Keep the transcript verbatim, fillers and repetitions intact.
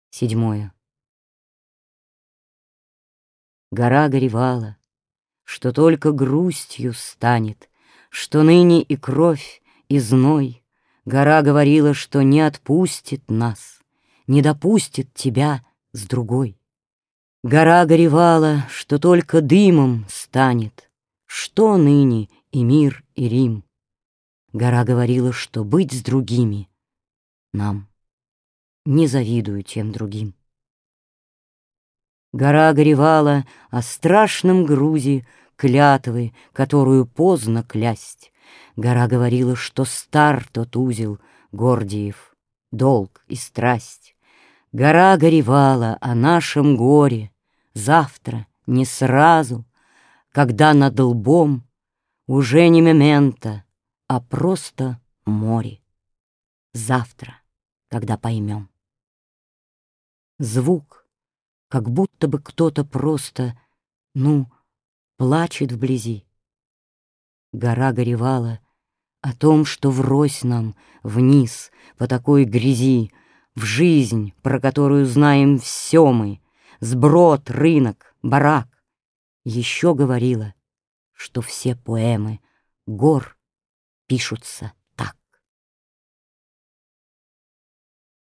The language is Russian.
Седьмое. Гора горевала, что только грустью станет, что ныне и кровь, и зной. Гора говорила, что не отпустит нас, не допустит тебя с другой. Гора горевала, что только дымом станет, что ныне и мир, и Рим. Гора говорила, что быть с другими нам. Не завидую тем другим. Гора горевала о страшном грузе клятвы, которую поздно клясть. Гора говорила, что стар тот узел Гордиев, долг и страсть. Гора горевала о нашем горе завтра, не сразу, когда над лбом уже не мементо, а просто море. Завтра, когда поймем. Звук, как будто бы кто-то просто, ну, плачет вблизи. Гора горевала о том, что врозь нам вниз по такой грязи, в жизнь, про которую знаем все мы, сброд, рынок, барак. Еще говорила, что все поэмы гор пишутся